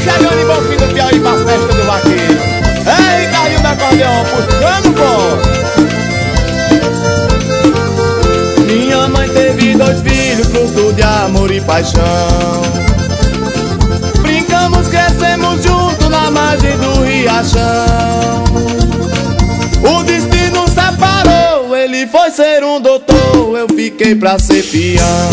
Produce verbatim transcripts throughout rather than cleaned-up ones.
chegando em Bonfim do Piauí pra festa do vaqueiro. Ei, caiu no acordeão, puxando bom. Minha mãe teve dois filhos, fruto de amor e paixão. Brincamos, crescemos juntos na margem do riachão. O destino separou, ele foi ser um doutor, eu fiquei pra ser peão.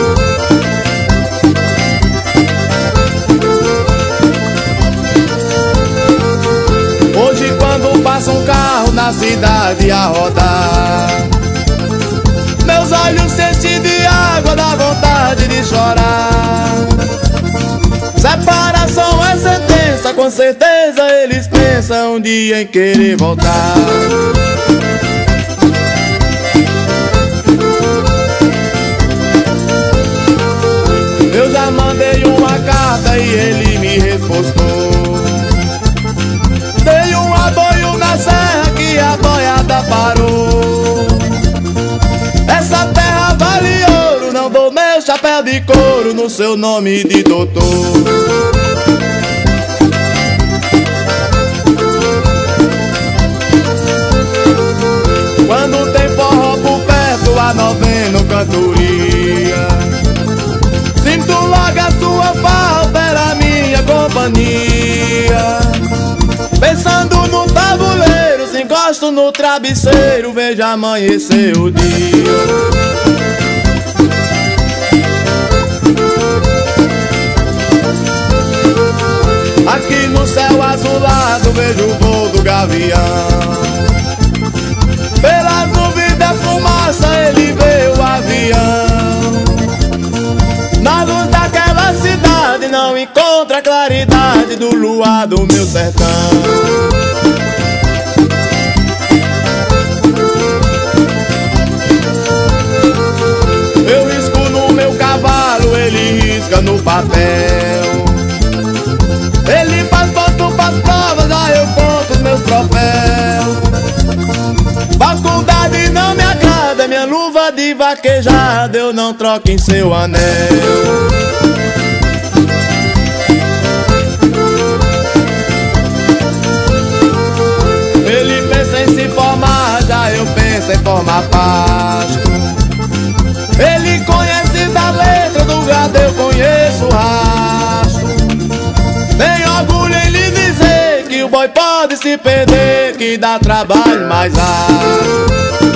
Hoje quando passa um carro na cidade a rodar, meus olhos se enchem de água, dá vontade de chorar. Separação é sentença, com certeza eles pensam um dia em querer voltar. Eu já mandei uma carta e ele me respostou. Dei um aboio na serra que a boiada parou. Essa terra vale ouro, não dou meu chapéu de couro no seu nome de doutor. Quando tem forró por perto, a novena cantoria, sinto logo a sua falta, era a minha companhia. Pensando no tabuleiro, se encosto no travesseiro, vejo amanhecer o dia. Aqui no céu azulado vejo o voo do gavião. Pelas nuvens da fumaça ele vê o avião. Na luz daquela cidade não encontra a claridade do luar do meu sertão. Eu risco no meu cavalo, ele risca no papel. Ele faz foto pras provas, já eu conto os meus troféus. Faculdade não me agrada, minha luva de vaquejada eu não troco em seu anel. Ele pensa em se formar, já eu penso em formar pasto. Ele conhece da letra do gado, eu conheço o rastro. Tem orgulho em lhe dizer que o boi pode se perder, que dá trabalho mais árduo.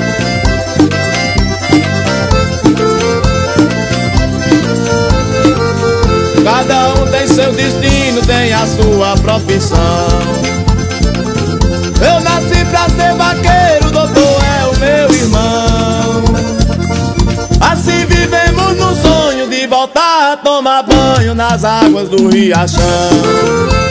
Cada um tem seu destino, tem a sua profissão. Eu nasci pra ser vaqueiro, doutor é o meu irmão. Assim vivemos no sonho de voltar a tomar banho nas águas do riachão.